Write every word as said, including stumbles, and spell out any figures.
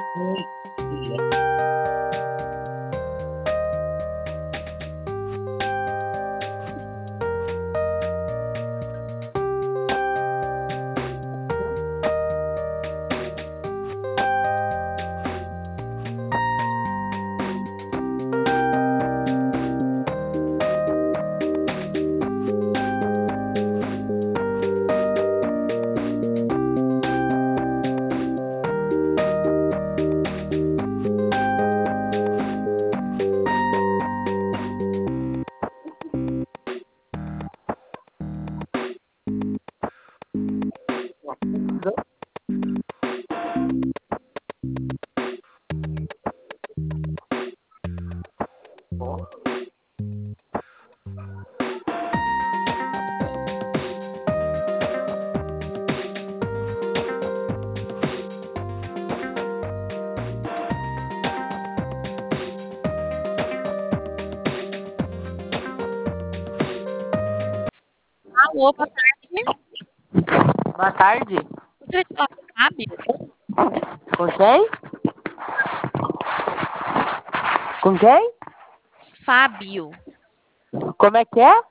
Alô, boa tarde. Boa tarde. Gostaria de falar com o Fábio. Com quem? Com quem? Fábio. Como é que é?